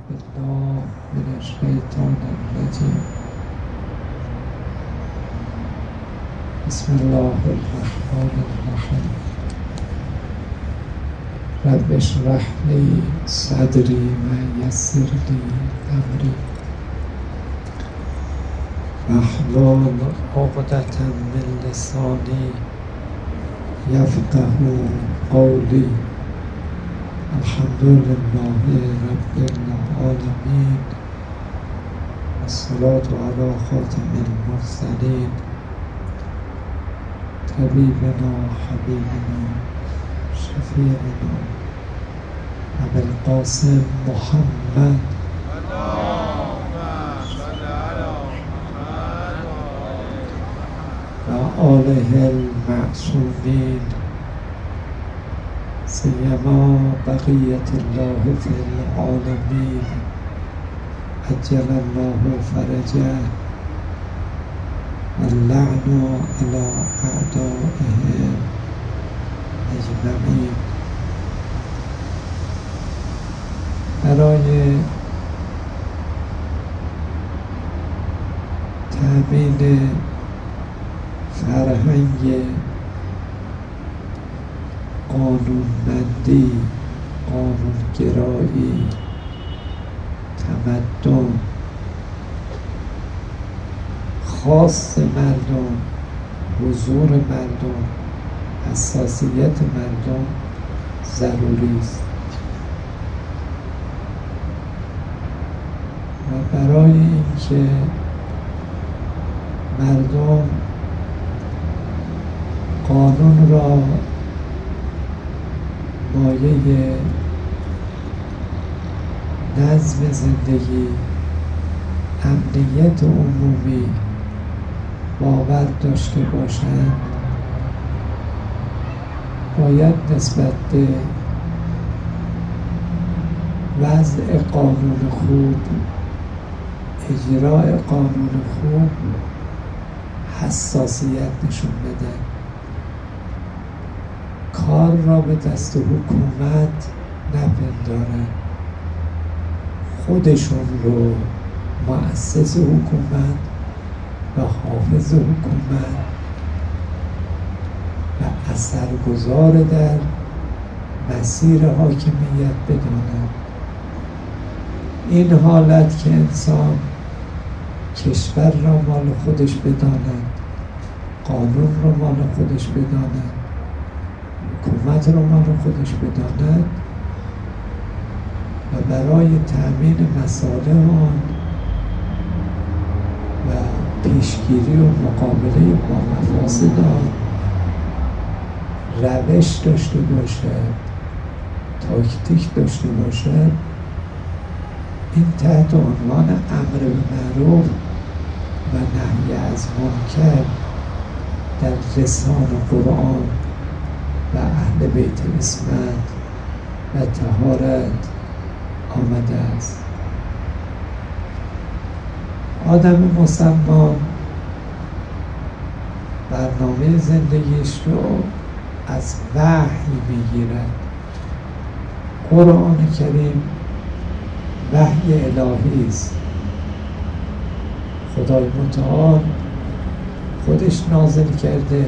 بالله من الشیطان الرجیم. بسم الله الرحمن الرحیم. رب اشرح لی صدری و یسر لی امری واحلل عقدة من لسانی یفقهوا قولی. الحمد لله رب العالمین والصلاة علی خاتم المرسلین طبیبنا حبیبنا شفیعنا ابی القاسم محمد و آله المعصومین سیما بقیت الله فی العالمین عجل الله فرجه واللعن علی اعدائهم اجمعین. برای تأمین فرهنگ قانونمندی، قانونگرایی، تمدن، خواست مردم، حضور مردم، حساسیت مردم ضروری است و برای اینکه مردم قانون را مایه نظم زندگی، امنیت عمومی باور داشته باشند، باید نسبت به وضع قانون خوب، اجرای قانون خوب حساسیت نشون بدن. کار را به دست حکومت نپندارن، خودشون رو مؤسس حکومت و حافظ حکومت و اثرگذار در مسیر حاکمیت بدانند. این حالت که انسان کشور را مال خودش بداند، قانون را مال خودش بداند، حکومت را مال خودش بداند و برای تأمین مصالح آن و پیشگیری و مقابله با مفاسد آن روش داشته باشد، تاکتیک داشته باشد. این تحت عنوان امر به معروف و نهی از منکر در لسان قرآن و اهل بیت عصمت و طهارت آمده است. آدم مسلمان برنامه زندگیش رو از وحی میگیرد. قرآن کریم وحی الهی است. خدای متعال خودش نازل کرده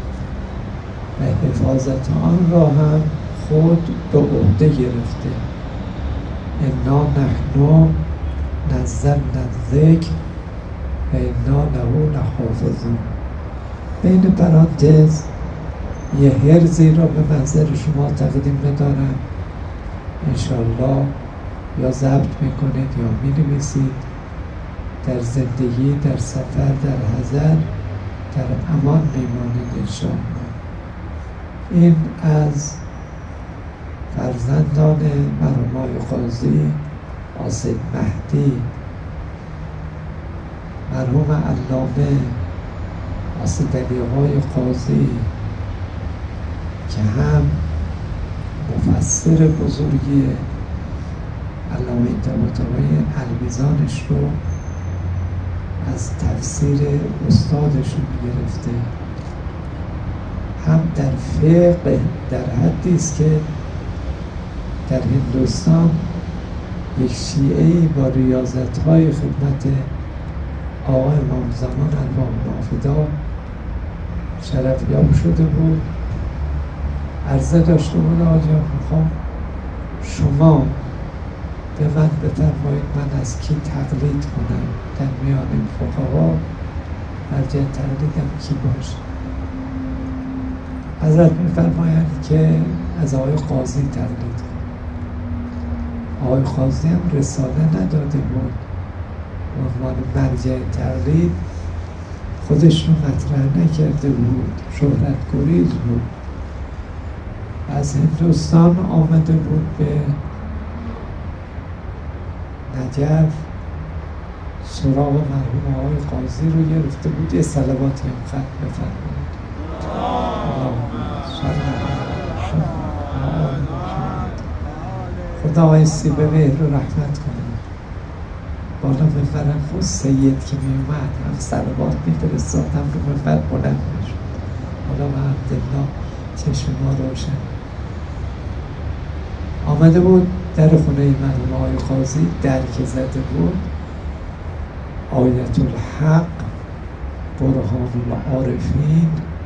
و حفاظت آن را هم خود به عهده گرفته. انا نحن نزلنا الذکر و انا له لحافظون. بین پرانتز یه حرزی را به محضر شما تقدیم می‌دارم. انشاءالله یا ضبط میکنید یا می‌نویسید. در زندگی، در سفر، در حضر، در امان میمانید انشاءالله. این از فرزندان مرحوم آقای قاضی آصف مهدی، مرحوم علامه اسدعلی‌آقای قاضی که هم مفسر بزرگی علامه طباطبایی المیزانش رو از تفسیر استادشون گرفته، هم در فقه در حدی است که در هندوستان یک شیعه‌ای با ریاضت‌های خدمت آقا امام زمان ارواح نافدا شرفیاب شده بود. عرضه داشته بود آقا جان میخوام شما به من بفرمایید من از کی تقلید کنم در میان این فقها، مرجع تقلیدم کی باشه؟ حضرت میفرمایند که از آقای قاضی تقلید کن. آقای قاضی هم رساله نداده بود، به عنوان مرجع تقلید خودش رو مطرح نکرده بود، شهرت گریز بود. از هندوستان آمده بود به نجف، سراغ مرحوم آقای قاضی رو گرفته بود، یه صلواتی هم خط بفرمایید. خدا آیستی به مهر و رحمت کنه. بالا منبرم بود سید که می اومد هم صلوات می فرستاد هم رو منبر بلند می شد. حالا و عبدالله چشم ما روشن. آمده بود در خونه مرحوم آقای قاضی، در که زده بود آیت الحق برهان العارفین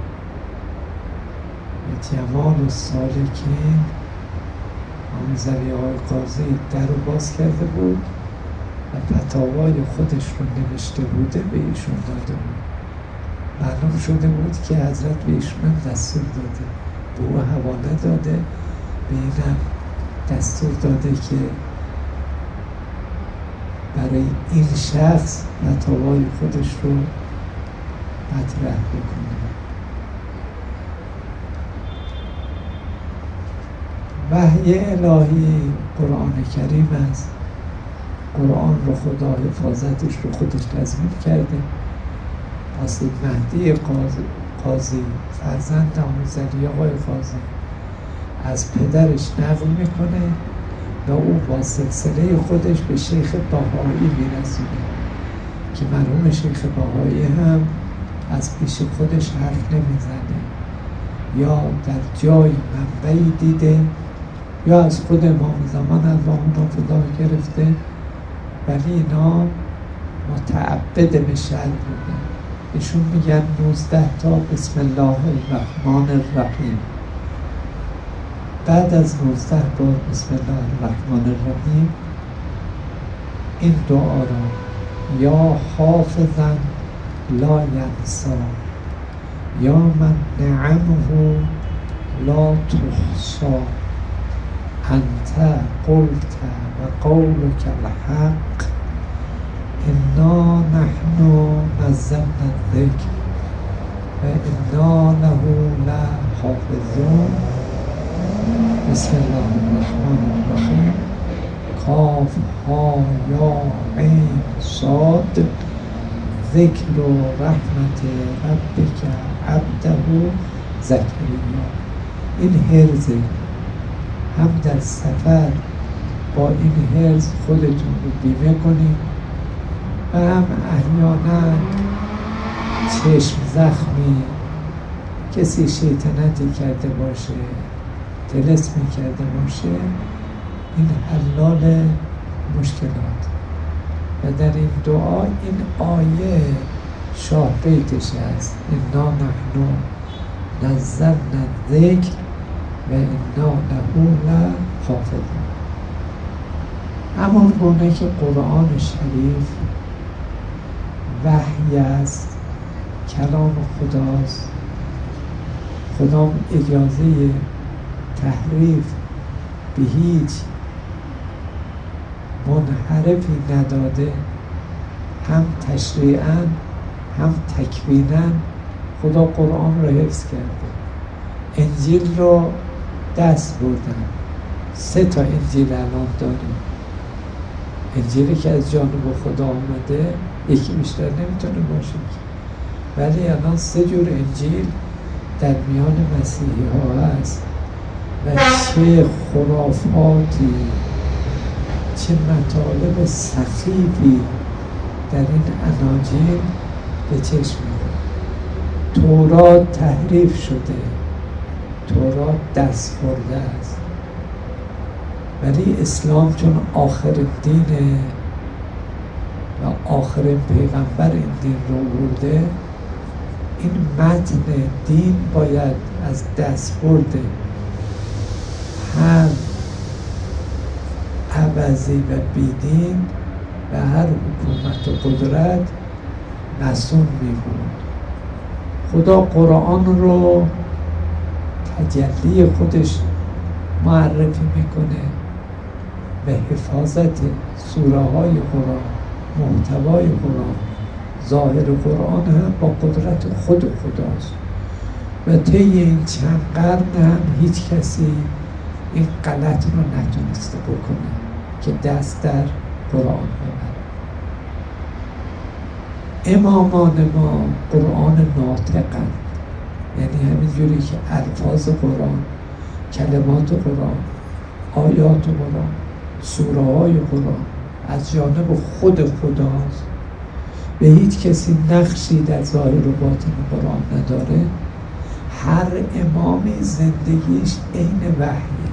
و جمال السالکین. آموزوی آقای قاضی در رو باز کرده بود و فتاوای خودش رو نوشته بوده به ایشون داده بود. معلوم شده بود که حضرت به ایشون دستور داده، به او حواله داده، به اینم دستور داده که برای این شخص فتاوای خودش رو مطرح بکنه. وحی الهی قرآن کریم است. قرآن رو خدا حفاظتش رو خودش تضمین کرده. واسه مهدی قاضی فرزند آموزوی آقای قاضی از پدرش نقل میکنه و او با سلسله خودش به شیخ بهایی میرسونه که مرحوم شیخ بهایی هم از پیش خودش حرف نمیزنه، یا در جای منبعی دیده یا از خود امام زمان ارواح نافدا گرفته، ولی اینا متعبد به شرع بودن. ایشون میگن 19 تا بسم الله الرحمن الرحیم. بعد از 19 بار بسم الله الرحمن الرحیم این دعا را یا حافظا لا ینسا یا من نعمه لا تحصا انت قلت و قولک الحق انا نحن نزلنا الذکر و انا له لحافظون. بسم الله الرحمن الرحیم. کاف ها یا عین صاد ذکر و رحمت ربک عبده زکریا. این حرزه، هم در سفر با این حرز خودتون رو بیمه کنید و هم احیانا چشم زخمی، کسی شیطنتی کرده باشه، طلسمی کرده باشه، این حلال مشکلات. و در این دعا این آیه شاه بیتش است: انا نحن نزلنا الذکر و انا له لحافظون. همون گونه که قرآن شریف وحی است، کلام خداست، خدا اجازه تحریف به هیچ منحرفی نداده، هم تشریعاً هم تکویناً خدا قرآن رو حفظ کرده. انجیل رو دست بردن، 3 تا انجیل الان داریم. انجیلی که از جانب خدا آمده یکی بیشتر نمیتونه باشه، ولی الان 3 جور انجیل در میان مسیحی ها هست و چه خرافاتی، چه مطالب سخیفی در این اناجیل به چشم میاد. تورات تحریف شده، تورات دست خورده است. ولی اسلام چون آخرین دینه و آخرین پیغمبر این دین رو آورده، این متن دین باید از دستبرد هر عوضی و بیدین و هر حکومت و قدرت مسئول می بود. خدا قرآن رو تجلی خودش معرفی میکنه به حفاظت سوره های قرآن، محتوای قرآن، ظاهر قرآن هم با قدرت خود خداست و طی این چند قرن هم هیچ کسی این غلط رو نتونسته بکنه که دست در قرآن ببره. امامان ما قرآن ناطقند، یعنی همینجوری که الفاظ قرآن، کلمات قرآن، آیات قرآن، سوره های قرآن از جانب خود خداست، به هیچ کسی نقشی در ظاهر و باطن قرآن نداره. هر امامی زندگیش عین وحیه.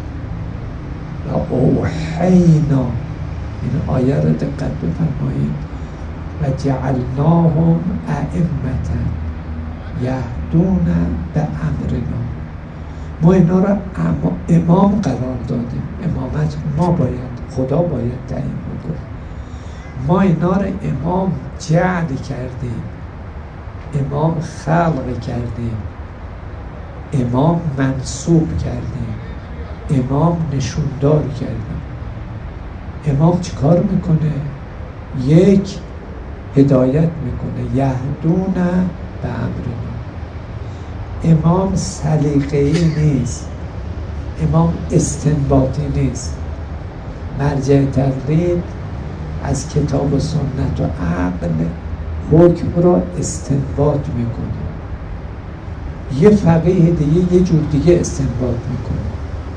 و اوحینا، این آیه رو دقت بفرمایید، و جعلناهم ائمة یهدون بامرنا. ما اینا رو امام قرار دادیم. امامت ما باید، خدا باید تعیین بکنه. ما اینا رو امام جعل کردیم، امام خلق کردیم، امام منصوب کردیم، امام نشوندار کردیم. امام چی کار میکنه؟ یک، هدایت میکنه، یهدون به امرنا. امام سلیقه‌ای نیست، امام استنباطی نیست. مرجع تقلید از کتاب و سنت و عقل حکم را استنباط میکنه. یه فقیه دیگه یه جور دیگه استنباط میکنه.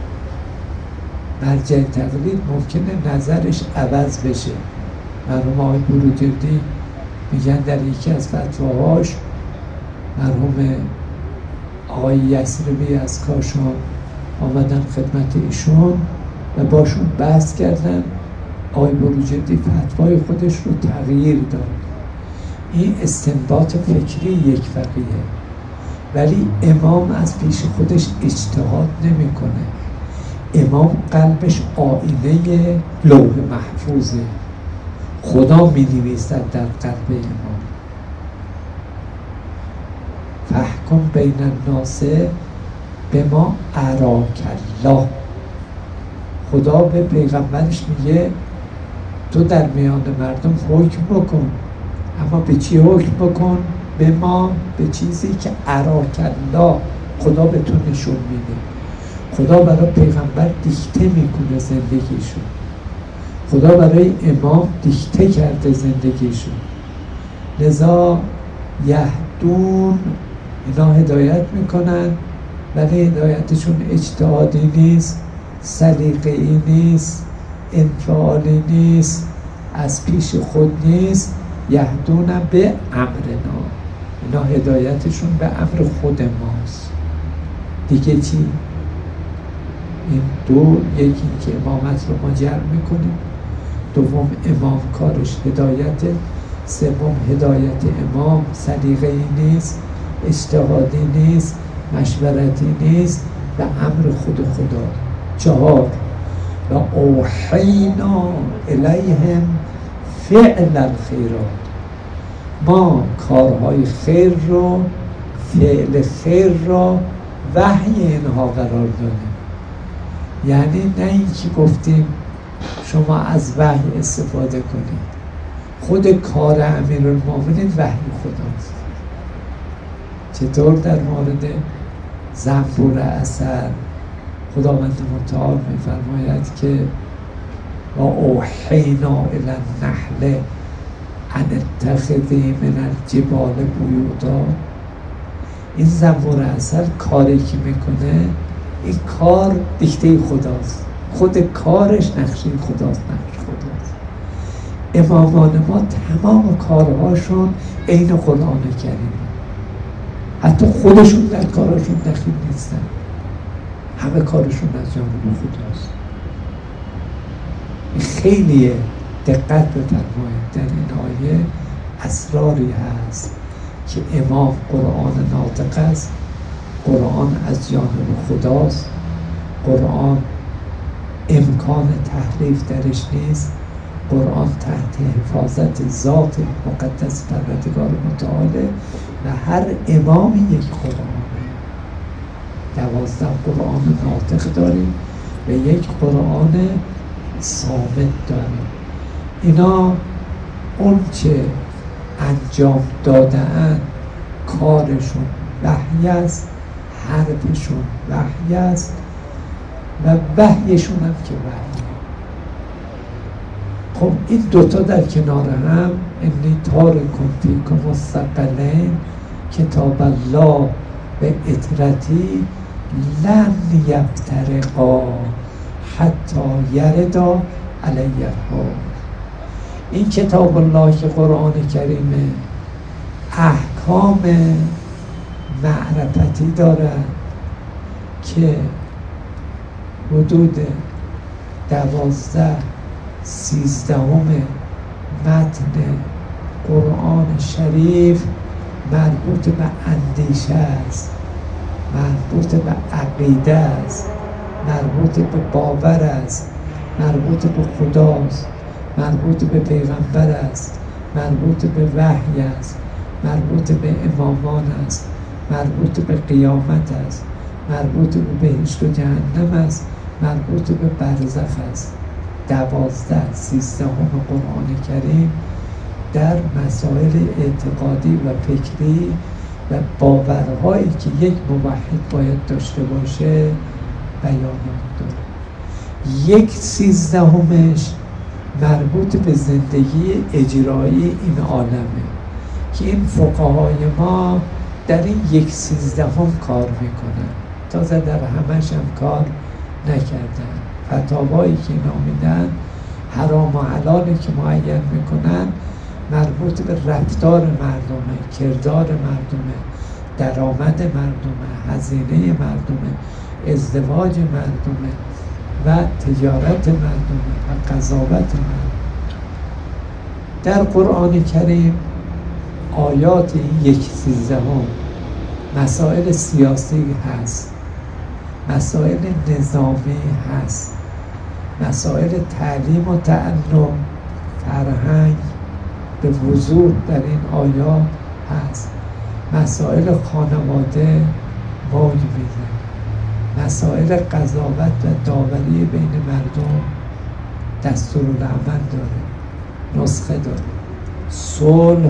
مرجع تقلید ممکنه نظرش عوض بشه. مرحوم آقای بروجردی میگن در یکی از فتواهاش مرحوم آقای یسربی از کاشان آمدن خدمت ایشون و باشون بحث کردن. آقای بروجردی فتوای خودش رو تغییر داد. این استنباط فکری یک فقیه، ولی امام از پیش خودش اجتهاد نمیکنه. امام قلبش آینه لوح محفوظه، خدا می‌نویسد در قلب امام. فاحکم بین الناس بما اراک الله. خدا به پیغمبرش میگه تو در میان مردم حکم بکن، اما به چی حکم بکن؟ به ما، به چیزی که اراک الله، خدا به تو نشون میده. خدا برای پیغمبر دیکته میکنه زندگیشو، خدا برای امام دیکته کرده زندگیشو. لذا یهدون، اینا هدایت میکنن، ولی هدایتشون اجتهادی نیست، سلیقه‌ای نیست، انفعالی نیست، از پیش خود نیست. یهدون به امرنا، اینا هدایتشون به امر خود ماست. دیگه چی؟ این دو، یکی که امامت رو ما جمع میکنیم، دوم امام کارش هدایته، سوم هدایت امام سلیقه‌ای نیست، اجتهادی نیست، مشورتی نیست، به امر خود خدا. چهار، و اوحینا الیهم فعل الخیرات. ما کارهای خیر رو، فعل خیر را وحی اینها قرار دادیم. یعنی نه اینکه گفتیم شما از وحی استفاده کنید، خود کار امیرالمومنین وحی خداست. چطور در مورد زنبور عسل خداوند متعال می‌فرماید که و اوحینا الی النحل ان اتخذی من الجبال بیوتا. این زنبور عسل کاری که میکنه، این کار دیکته خداست، خود کارش نقشه خداست، نقش خداست. امامان ما تمام کارهاشون عین قرآن کریم، حتی خودشون در کارشون دخیل نیستن، همه کارشون از جانب خداست. خیلی دقت بفرمایید، در این آیه اسراری هست که امام قرآن ناطق است، قرآن از جانب خداست، قرآن امکان تحریف درش نیست، قرآن تحت حفاظت ذات مقدس پروردگار متعاله و هر امامی یک قرآنه. 12 قرآن ناطق داریم و یک قرآن صامت داریم. اینا اون چه انجام دادن کارشون وحی است، حرفشون وحی است و وحیشون هم که وحی. خب این دوتا در کنار هم، انی تارکم فیکم الثقلین کتاب الله و اطرتی لن یفترقا حتی یردا علی الحوض. این کتاب الله که قرآن کریمه احکام معرفتی دارد که حدود 12-13 متن قرآن شریف مربوط به اندیشه است، مربوط به عقیده است، مربوط به باور است، مربوط به خداست، مربوط به پیغمبر است، مربوط به وحی است، مربوط به امامان است، مربوط به قیامت است، مربوط به بهشت و جهنم است، مربوط به برزخ است. 12-13 قرآن کریم در مسائل اعتقادی و فکری و باورهایی که یک موحد باید داشته باشه بیانات داره. 1/13 مربوط به زندگی اجرایی این عالمه که این فقهای ما در این 1/13 کار میکنن، تازه در همش هم کار نکردن. فتاوایی که اینا میدن حرام و حلالی که معین میکنن مربوط به رفتار مردمه، کردار مردمه، درآمد مردمه، هزینه مردمه، ازدواج مردمه و تجارت مردمه و قضاوت مردمه. در قرآن کریم آیات 1/13 مسائل سیاسی هست، مسائل نظامی هست، مسائل تعلیم و تعلم، فرهنگ به وضوح در این آیات هست، مسائل خانواده موج میزنه، مسائل قضاوت و داوری بین مردم دستورالعمل داره، نسخه داره، صلح،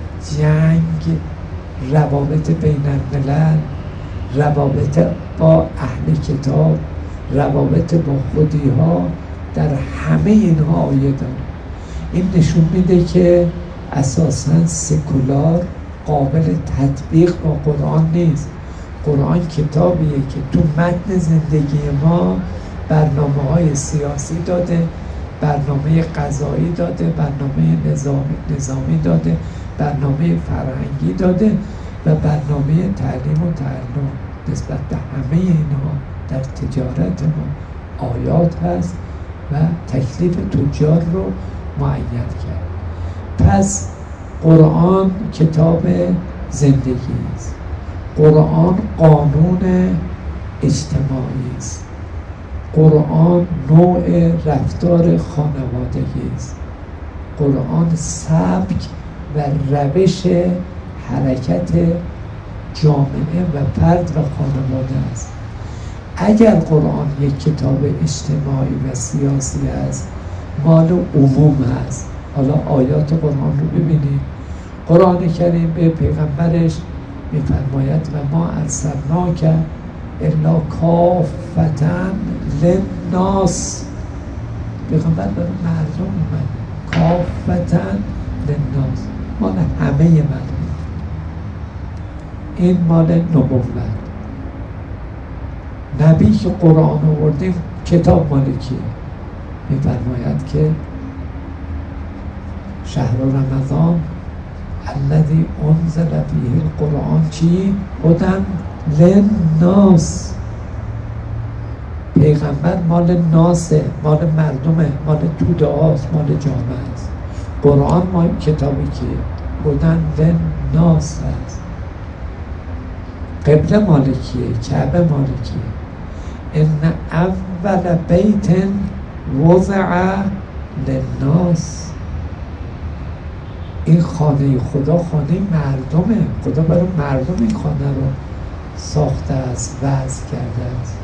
جنگ، روابط بین الملل، روابط با اهل کتاب، روابط با خودی ها، در همه اینها آیه داره. این نشون میده که اساساً سکولار قابل تطبیق با قرآن نیست. قرآن کتابیه که تو متن زندگی ما برنامه‌های سیاسی داده، برنامه قضایی داده، برنامه نظامی داده، برنامه فرهنگی داده و برنامه تعلیم و تعلم. نسبت به همه اینها در تجارت ما آیات هست و تکلیف تجار رو معین کرد. پس قرآن کتاب زندگی است، قرآن قانون اجتماعی است، قرآن نوع رفتار خانوادگی است، قرآن سبک و روش حرکت جامعه و فرد و خانواده است. اگر قرآن یک کتاب اجتماعی و سیاسی است، مال عموم هست. حالا آیات قرآن رو ببینید. قرآن کریم به پیغمبرش میفرماید و ما ارسلناک الا کافة للناس. پیغمبر برای مردم اومد، کافة للناس، مال همه مردم. این مال نبوت. نبی که قرآن آوردیم کتاب مال کیه؟ میفرماید که شهر رمضان الذی انزل فیه القرآن چی؟ هدی للناس. پیغمبر مال ناسه، مال مردمه، مال توده هاست، مال جامعه است. قرآن ما کتابی که بودن ناس هست. قبله مالکیه، کعبه مالکیه. ان اول بیت وضع للناس، این خانه خدا خانه مردمه. خدا برای مردم این خانه رو ساخته است، وضع کرده است.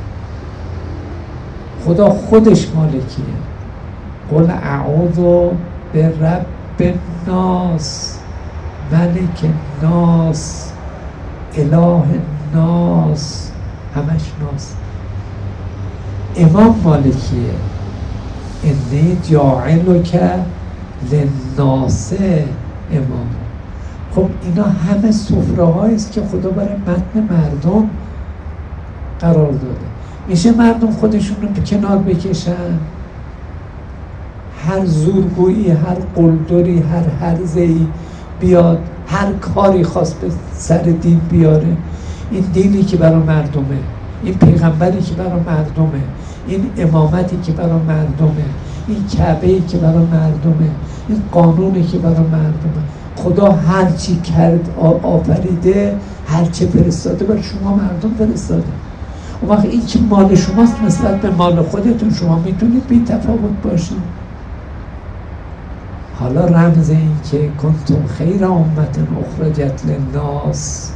خدا خودش مالکیه. قل اعوذ برب الناس ملک الناس اله الناس، همش ناس. امام مالکیه. انی جاعلک للناس امام. خب اینا همه سفره هاییست که خدا برای متن مردم قرار داده. میشه مردم خودشون رو به کنار بکشن؟ هر زورگویی، هر قلدری، هر هرزه‌ای بیاد، هر کاری خواست به سر دین بیاره. این دینی که برای مردمه، این پیغمبری که برای مردمه، این امامتی که برای مردمه، این کعبه‌ای که برای مردمه، این قانونی که برای مردمه. خدا هر چی کرد آفریده، هر چه فرستاده برای شما مردم فرستاده. اون وقت این که مال شماست نسبت به مال خودتون، شما میتونید بی تفاوت باشید. حالا رمز این که کنتم خیر امت اخرجت للناس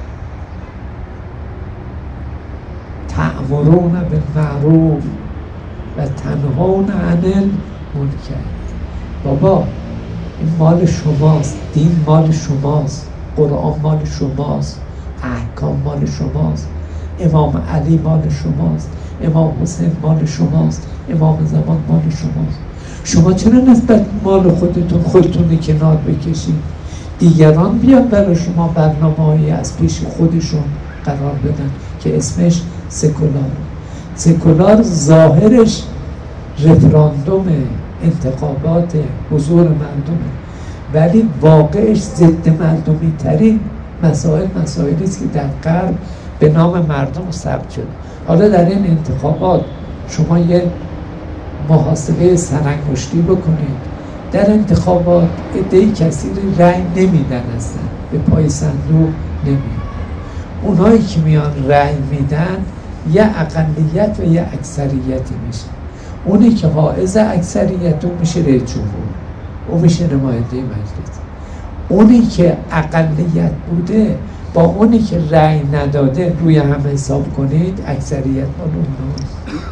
تأمرون بالمعروف و تنهون عن المنکر. بابا این مال شماست، دین مال شماست، قرآن مال شماست، احکام مال شماست، امام علی مال شماست، امام حسین مال شماست، امام زمان مال شماست. شما چرا نسبت مال خودتون کنار بکشید؟ دیگران بیان برای شما برنامه‌ای از پیش خودشون قرار بدن که اسمش سکولار. سکولار ظاهرش رفراندوم، انتخابات، حضور مردمه، ولی واقعش ضد مردمی ترین مسائلی است که در غرب به نام مردم ثبت شده. حالا در این انتخابات شما یه محاسبه سرانگشتی بکنید. در انتخابات عده‌ای کسی رأی نمیدن، هستن به پای صندوق نمیدن. اونایی که میان رأی میدن یه اقلیت و یه اکثریتی میشه. اونی که حائز اکثریت اون میشه رئیس جمهور، اون میشه نماینده مجلس. اونی که اقلیت بوده با اونی که رأی نداده روی هم حساب کنید، اکثریت مال اوناست.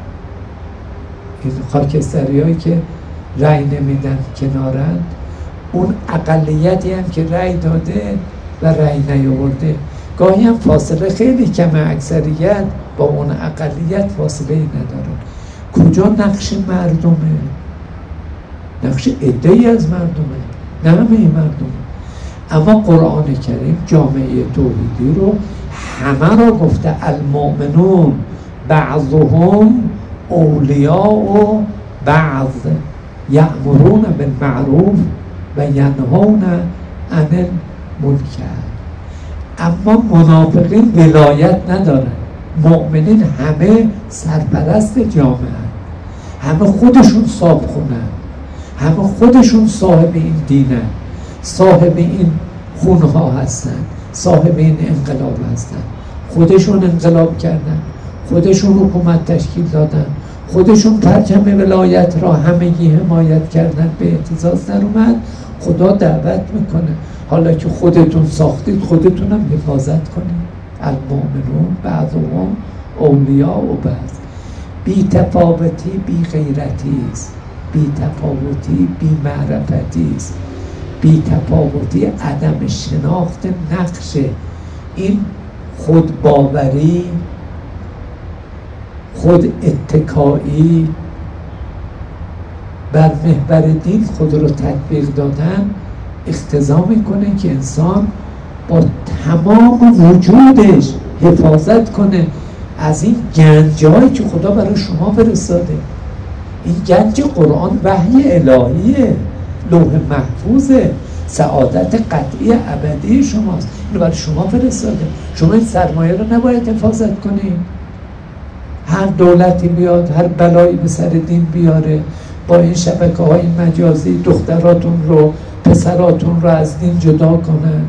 این خاکستری هایی که رأی نمیدن کنارن، اون اقلیتی هم که رأی داده و رأی نیاورده. گاهی هم فاصله خیلی کمه، اکثریت با اون اقلیت فاصله ندارن. کجا نقش مردمه؟ نقش عده‌ای از مردمه، نه همه مردمه. اما قرآن کریم جامعه توحیدی رو همه را گفته المؤمنون بعضهم اولیاء بعض یأمرون بالمعروف و ینهون عن المنکر. اما منافقین ولایت ندارن. مؤمنین همه سرپرست جامعه، همه خودشون صاحبخونن، همه خودشون صاحب این دینن، صاحب این خونها هستن، صاحب این انقلاب هستن. خودشون انقلاب کردن، خودشون حکومت تشکیل دادن، خودشون پرچم ولایت را همگی حمایت کردن، به اعتراض در اومد. خدا دعوت میکنه حالا که خودتون ساختید خودتون هم حفاظت کنید. المؤمنون بعضهم اولیاء و بعض. بی تفاوتی بی غیرتی است، بی تفاوتی بی معرفتی است، بی تفاوتی عدم شناخت نقش این خود باوری، خود اتکایی بر محور دین خود رو تطبیق دادن اقتضا میکنه که انسان با تمام وجودش حفاظت کنه از این گنجایی که خدا برای شما فرستاده. این گنج قرآن وحی الهیه، لوح محفوظه، سعادت قطعی ابدی شماست. اینو برای شما فرستاده. شما این سرمایه رو نباید حفاظت کنید؟ هر دولتی بیاد هر بلایی به سر دین بیاره، با این شبکه‌های مجازی دختراتون رو پسراتون رو از دین جدا کنن،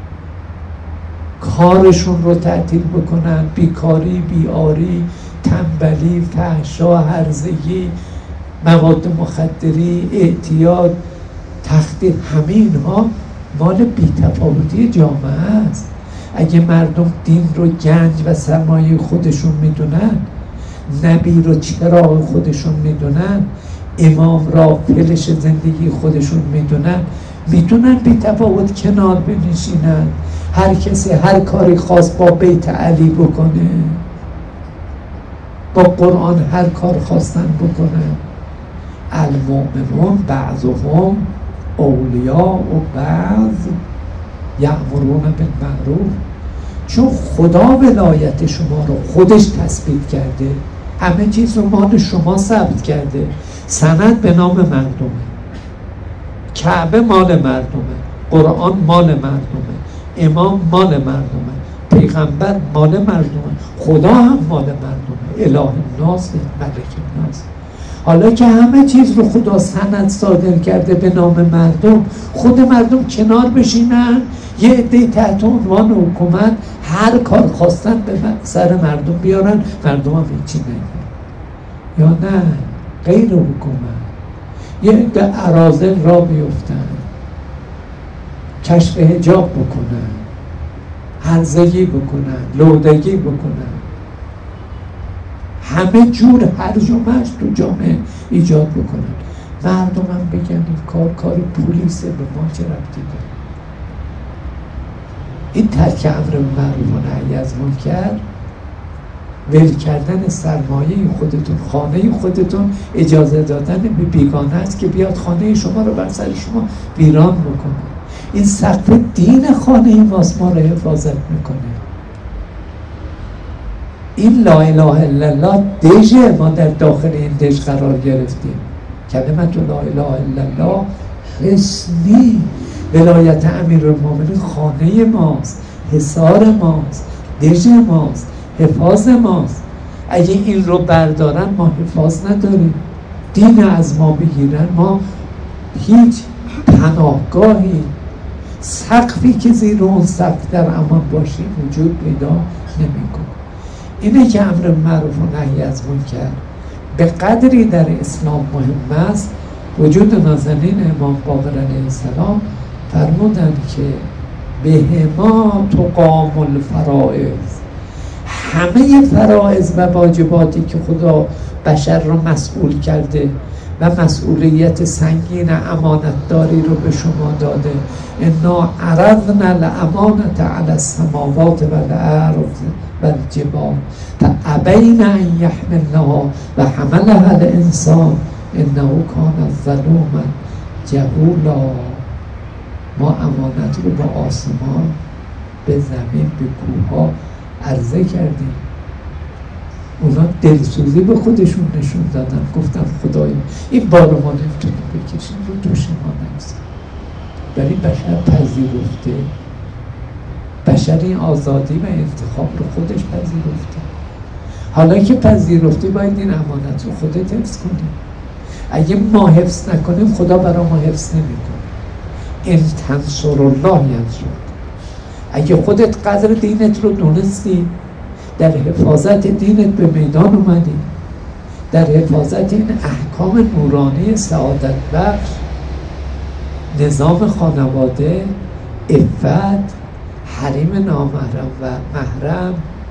کارشون رو تعطیل بکنن، بیکاری، بیاری، تنبلی، فحشا، هرزگی، مواد مخدری، اعتیاد، تخدیر، همه اینها مال بی‌تفاوتی جامعه است. اگه مردم دین رو گنج و سرمایه خودشون میدونن، نبی رو چراغ خودشون میدونن، امام را فلش زندگی خودشون میدونن بی‌تفاوت کنار بنشینن، هر کسی هر کاری خواست با بیت علی بکنه، با قرآن هر کار خواستن بکنن. المؤمنون بعضهم اولیاء و بعض یأمرون بالمعروف. چون خدا ولایت شما رو خودش تثبیت کرده، همه چیز رو مال شما ثبت کرده. سند به نام مردمه، کعبه مال مردمه، قرآن مال مردمه، امام مال مردمه، پیغمبر مال مردمه، خدا هم مال مردمه، اله الناس، ملک الناس. حالا که همه چیز رو خدا سند صادر کرده به نام مردم، خود مردم کنار بشینن، یه عده تحت عنوان حکومت هر کار خواستن به سر مردم بیارن، مردم هم هیچی نگن. یا نه، غیر حکومت یه عده اراذل را بیفتن، کشف حجاب بکنن، هرزگی بکنن، لودگی بکنن، همه جور هرج و مرج تو جامعه ایجاد بکنن. مردم هم بگن این کار پلیسه، به ما چه ربطی داره؟ این ترک امر معروف و نهی از منکر، ول کردن سرمایه خودتون، خانه خودتون، اجازه دادن به بیگانه است که بیاد خانه شما رو بر سر شما ویران بکنه. این سقف دین خانه ماست، ما رو حفاظت میکنه. این لا اله الا الله دژه، ما در داخل این دژ قرار گرفتیم. کلمت لا اله الا الله حصنی، ولایت امیرالمومنین خانه ماست، حصار ماست، دژ ماست، حفاظ ماست. اگه این رو بردارن ما حفاظ نداریم، دین از ما بگیرن، ما هیچ پناهگاهی، سقفی که زیر اون سقف در امان باشیم وجود پیدا نمی‌کنه. اینه که امر معروف و نهی از منکر به قدری در اسلام مهم است. وجود نازنین امام باقر علیه السلام فرمودند که بهما تقام الفرائض، همه فرائض و واجباتی که خدا بشر رو مسئول کرده و مسئولیت سنگین امانتداری رو به شما داده. انا عرضنا الامانة علی السماوات والارض والجبال فابین ان یحملنها و حملها الانسان انه کان ظلوما جهولا. ما امانت رو به آسمان، به زمین، به کوه‌ها عرضه کردیم. اونا دلسوزی به خودشون نشون دادن، گفتن خدایا این بار ما نمیتونیم بکشیم، رو دوش ما نمیزن. ولی بشر پذیرفته، بشر این آزادی و انتخاب رو خودش پذیرفته. حالا که پذیرفته باید این امانت رو خودت حفظ کنیم. اگه ما حفظ نکنیم خدا برای ما حفظ نمیکنه. ان تنصر الله ینصرکم. اگه خودت قدر دینت رو دونستی، در حفاظت دینت به میدان اومدی، در حفاظت این احکام نورانی سعادت بخش، نظام خانواده، عفت، حریم نامحرم و محرم،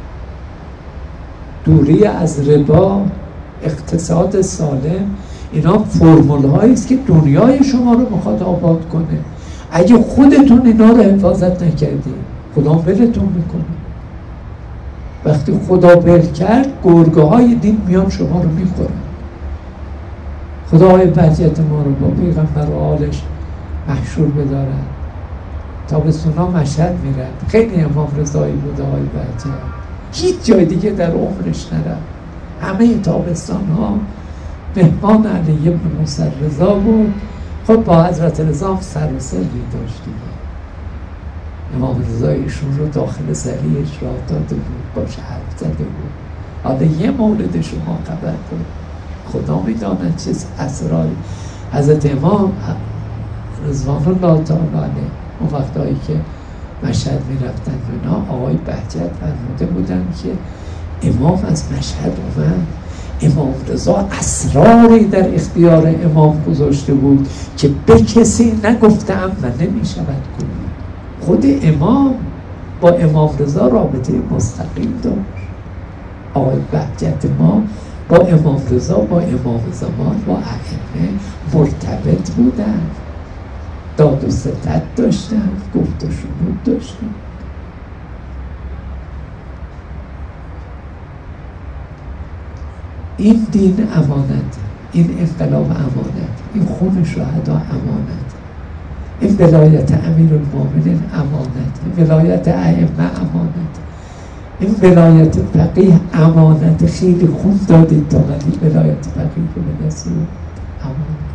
دوری از ربا، اقتصاد سالم، اینا فرمول هایی است که دنیای شما رو میخواد آباد کنه. اگه خودتون اینا رو حفاظت نکردی خدا ولتون میکنه. وقتی خدا ول کرد گرگه های دین میان شما رو میخورن. خدای بهجت ما رو با پیغمبر و آلش محشور بدارن. تابستونا مشهد میرن، خیلی امام رضایی بوده های بهجت، هیچ جای دیگه در عمرش نرفت. همه تابستان ها مهمان علی ابن موسی رضا بود. خب با حضرت رضا سر و سری داشت دیگه. امام رضا ایشون رو داخل سریش راه داده بود، باشه حرف زده بود، حالا یه مورد شما خبر دارید، خدا میداند چه اسراری. حضرت امام رضوان الله تعالی علیه اون وقتایی که مشهد میرفتن اینا، آقای بهجت فرموده بودن که امام از مشهد اومد، امام رضا اسراری در اختیار امام گذاشته بود که به کسی نگفتم و نمیشود گفت. خود امام با امام رضا رابطه مستقیم داشت. آقای بهجت ما با امام رضا، با امام زمان، با ائمه مرتبط بودن، داد و ستد داشتن، گفت و شنود داشتن. این دین امانت، این انقلاب امانت، این خون شهدا امانت، این ولایت امیرالمومنین امانت، این ولایت ائمه امانت، این ولایت فقیه امانت. خیلی خون دادید تا ولی ولایت فقیه رو به دست امانت.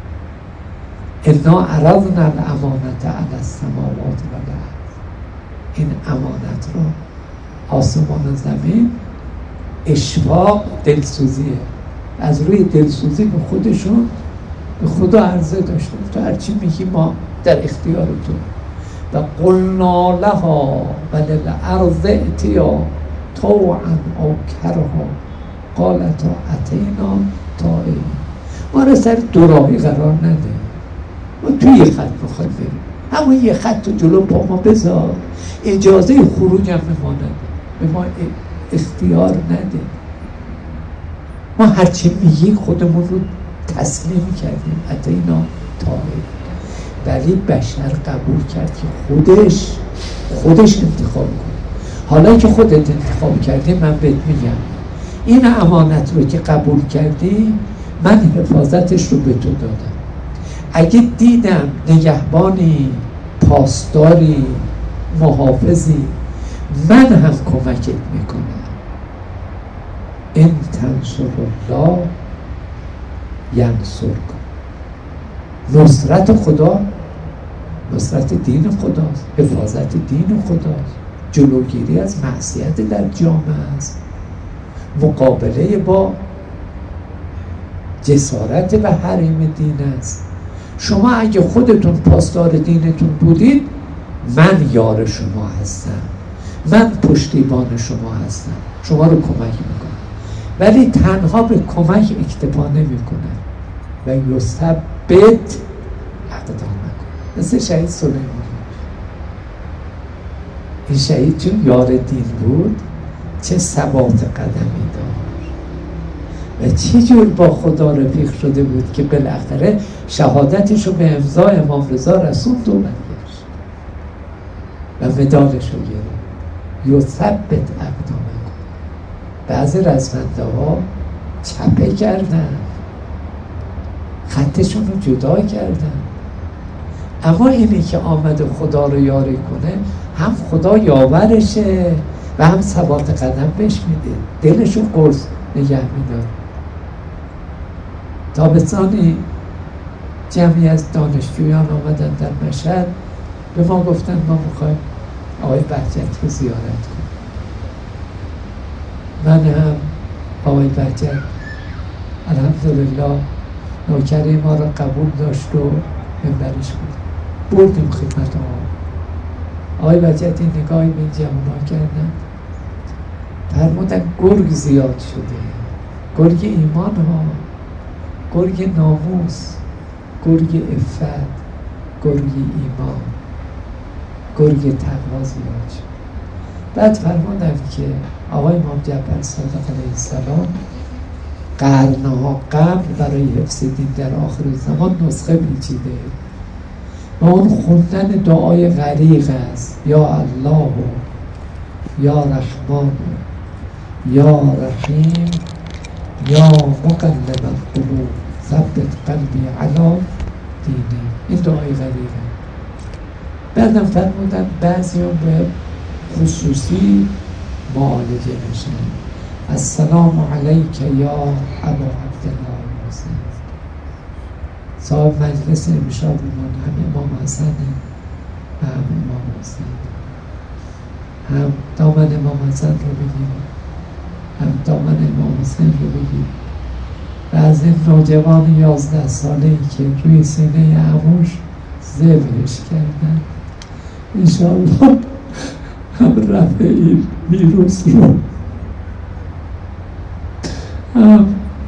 انا عرضنا الامانت علی السماوات و الارض. این امانت رو آسمان و زمین، اشفاق دلسوزیه، از روی دلسوزی به خودشون به خدا عرضه داشتن تو هرچی میگی ما در اختیار تو. و قلنا لها وللارض ائتیا طوعا او کرها قالتا اتینا طائعین. ما رو سر دوراهی قرار نده، ما توی یه خط میخوایم بریم، همون یه خط تو جلو پا ما بذار، اجازه خروج هم به ما نده، به ما اختیار نده. ما هرچی میگی خودمون رو تسلیم کردیم، اتینا طائعین. ولی بشر قبول کرد که خودش انتخاب کنه. حالا که خودت انتخاب کردی، من بهت میگم این امانت رو که قبول کردی، من حفاظتش رو به تو دادم. اگه دیدم نگهبانی، پاسداری، محافظی، من هم کمکت میکنم. ان تنصر الله ینصرکم. نصرت خدا، نصرت دین خداست، حفاظت دین خداست، جلوگیری از معصیت در جامعه است، مقابله با جسارت و حریم دین است. شما اگه خودتون پاسدار دینتون بودید، من یار شما هستم، من پشتیبان شما هستم، شما رو کمک میکنم. ولی تنها به کمک اکتفا نمیکنه و یثبت اقدامکم. مثل شهید سلیمانی، این شهید چون یار دین بود چه ثبات قدمی داشت و چه جور با خدا رفیق شده بود که بالاخره شهادتش رو به امضا امام رضا رسوند و برگشت و مدالش رو گرفت. یثبت اقدامکم. بعضی رزمنده ها چپه کردن، خطشون رو جدا کردن، اما اینی که آمده خدا رو یاری کنه، هم خدا یاورشه و هم ثبات قدم بهش میده، دلشو قرص نگه میداره. تابستانی جمعی از دانشجویان آمدن در مشهد، به ما گفتن ما میخوایم آقای بهجت رو زیارت کنیم. من هم آقای بهجت الحمدلله نوکری ما را قبول داشت و منبرش بود، بردیم خدمت آقای بهجت. این نگاهی به این جوانان کردن، فرمودن گرگ زیاد شده، گرگ ایمان ها، گرگ ناموس، گرگ عفت، گرگ ایمان، گرگ تقوا زیاد شد. بعد فرمودن که آقای امام جعفر صادق علیه السلام قرنها قبل برای حفظ دین در آخر زمان نسخه پیچیده و اون خوندن دعای غریق است: یا الله، یا رحمان، یا رحیم، یا مقلب القلوب ثبت قلبی علی دینی. این دعای غریقه. بعدم فرمودن بعضی هم به خصوصی معالجه میشن: السلام علیک یا ابا عبدالله حسین. صاحب مجلس امشابمون هم امام حسن و هم امام حسین، هم دامن امام حسن رو بگیم، هم دامن امام حسین رو بگیر و از این نوجوان 11 ساله‌ای که روی سینه عموش ذبحش کردن انشاءالله هم رفع این ویروس رو هم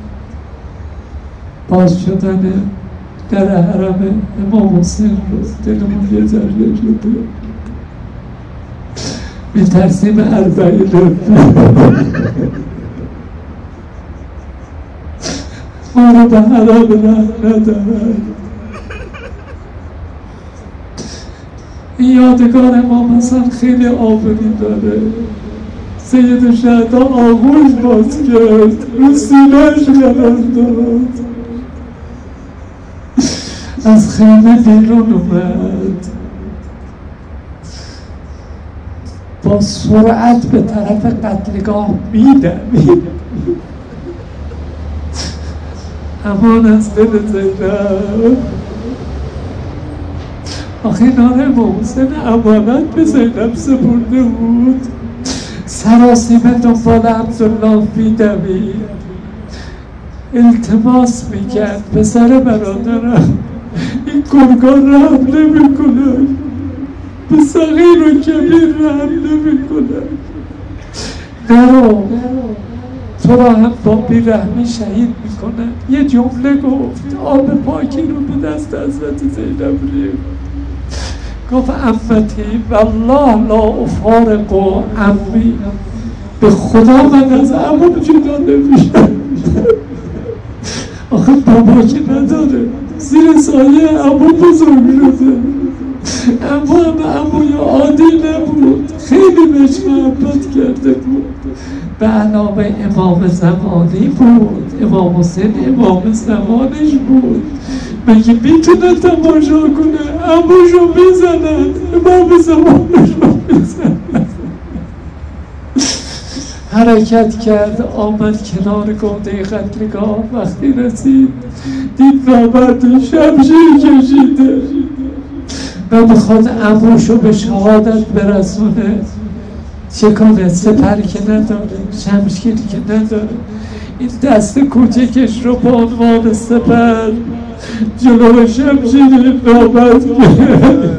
باز شدن در حرم امام حسین رو دلمون یه ذره شده می‌ترسیم 40 ما رو به حرم راه ندارن. این یادگار امام حسن خیلی آبرو داره. سید شهدا آغوش باز کرد رو سینه‌اش قرار داد از خیمه بیرون اومد با سرعت به طرف قتلگاه می‌دوید. امان از دل زینب. آخه نان امام حسین امانت به زینب سپرده بود. سراسیمه دنبال عبدالله می‌دوید التماس میکرد پسر برادرم این گرگان رحم نمی‌کنه، به صغیر و کبیر رحم نمی‌کنه، نرو تو را هم با بیرحمی شهید میکنن. یه جمله گفت آب پاکی رو به دست حضرت زینب ریخت گفت عمتی والله لا افارق عمی، به خدا من از عمم جدا نمیشم. آخه بابا که نداره زیر سایه عمو بزرگ شده. عمو هم عموی عادی نبود، خیلی بهش محبت کرده بود. به علاوه امام زمانی بود، امام حسین امام زمانش بود. مگه میتونه تماشا کنه عموشو میزنن، امام زمانش رو میزنن. حرکت کرد آمد کنار گوده قتلگاه. وقتی رسید دید نامرد شمشیر کشیده و بخواد عموشو به شهادت برسونه. چه کنه؟ سپری که نداره، شمشیری که نداره، این دست کوچکش رو به عنوان سپر جلو شمشیر نامرد گرفت.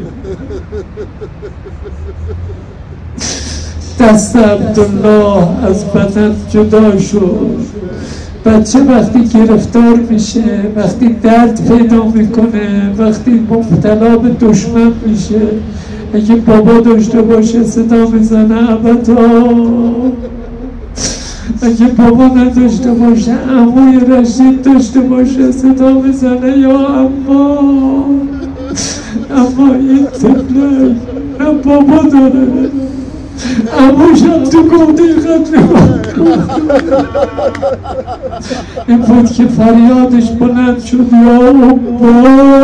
دست عبدالله از بدن جدا شد. بچه وقتی گرفتار میشه، وقتی درد پیدا میکنه، وقتی مبتلا به دشمن میشه، اگه بابا داشته باشه صدا میزنه ابدا، اگه بابا نداشته باشه عموی رشید داشته باشه صدا میزنه یا اما این طفله نه بابا داره، عموشم تو گوده قتل این بود که فریادش بلند شد یا اما.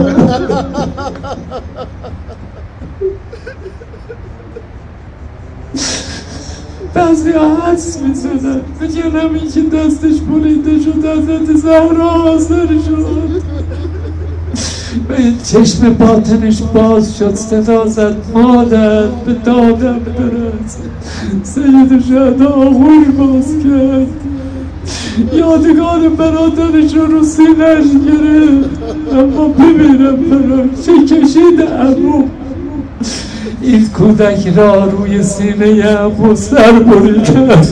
بعضی ها حدس میزنن میگن همین که دستش بریده شد حضرت زهرا حاضر شد و این چشم باطنش باز شد، صدا زد مادر به دادم برس. سید شهدا آغوش باز کرد، یادگار برادرش رو سینه‌اش گرفت. اما ببینم برای چه کشید عمو این کودک را روی سینه عمو سر بریدن.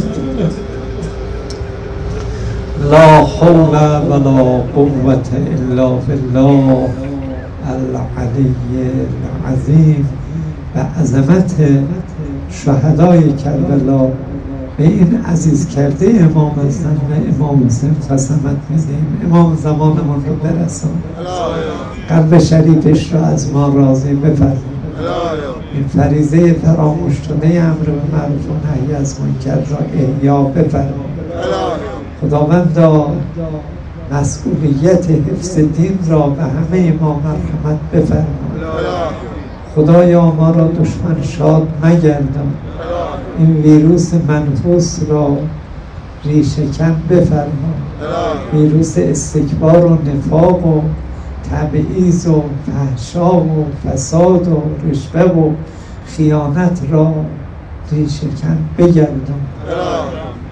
لا حول ولا قوة الا بالله العلی العظیم. و عظمت شهدای کربلا به این عزیز کرده امام حسن و امام حسین قسمت میدیم. امام زمانمون رو برسان، قلب شریفش رو از ما راضی بفرمایید. این فریضه فراموش شده امر به معروف و نهی از منکر را احیا بفرمایید. خداوندا مسئولیت حفظ دین را به همه ما مرحمت بفرمایید. خدایا ما را دشمن شاد مگردان، این ویروس منحوس را ریشه‌کن بفرما. ویروس استکبار و نفاق و تبعیض و فحشا و فساد و رشوه و خیانت را ریشه‌کن بگردان.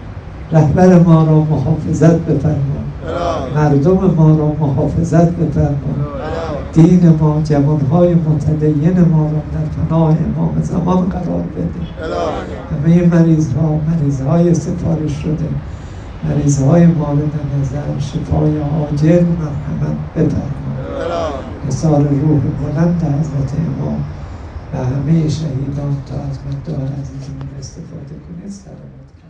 رهبر ما را محافظت بفرما، مردم ما را محافظت بفرما، دین ما، جوانهای متدین ما را در پناه امام زمان قرار بده. همه مریضهای سفارش شده، مریضهای مورد نظر، شفای عاجل مرحمت بفرما. حصار روح بلند حضرت امام و همه شهیدان تا از مدار عزیزمون استفاده کنید. سلامت.